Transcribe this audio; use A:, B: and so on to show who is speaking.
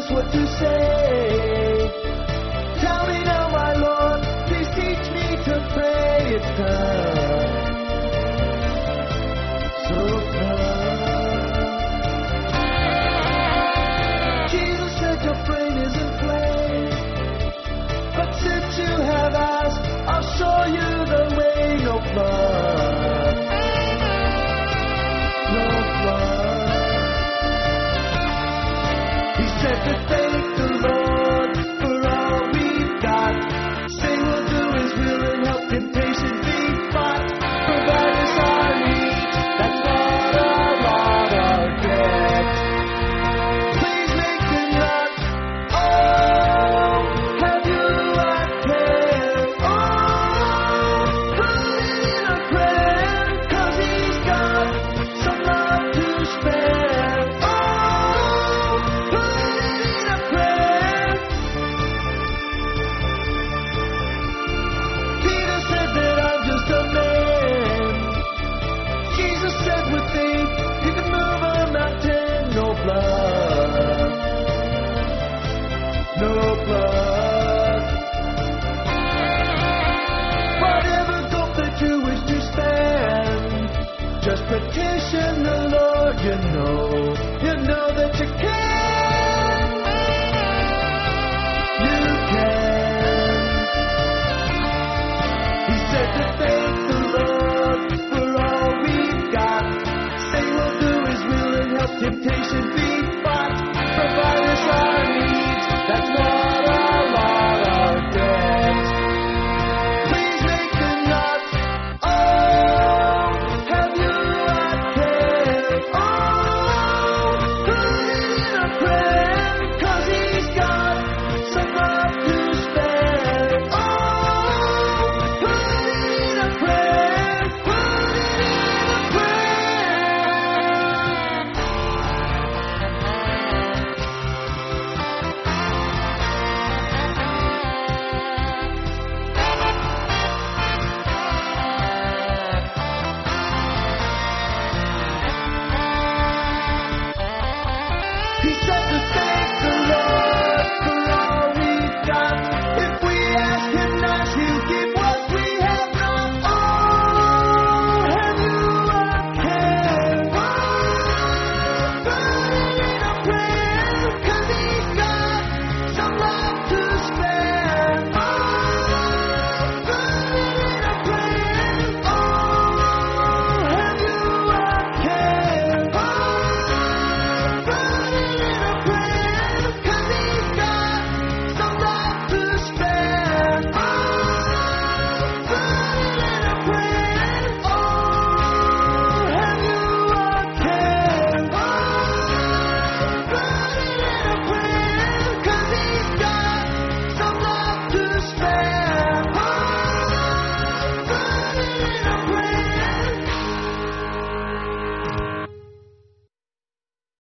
A: just what to say. Tell me now, my Lord, please teach me to pray. It's time. So come. Jesus said your brain is inflamed, but since you have asked, I'll show you the way. No blood, no blood. He said to thank the Lord for all we've got. Say we'll do His will and help temptation be fought. Provide us our needs, that's not a lot of debt. Please make them not. Oh, have you a care? Oh, put in a prayer, 'cause He's got some love to spare. Oh, put in a prayer. Peter said that I'm just a man. Jesus said with faith you can move a mountain. No blood, no blood. Whatever gulf that you wish to stand, just petition the Lord. You know that you can. You can. He said to thank the Lord for all we've got. Say we'll do His will and help temptation be fought. Provide us our needs, that's not a lot of debt. Please make them not. Oh, have you a care? Oh, put in a prayer, 'cause He's got some love to spare. Oh, put in a prayer, put in a prayer. He said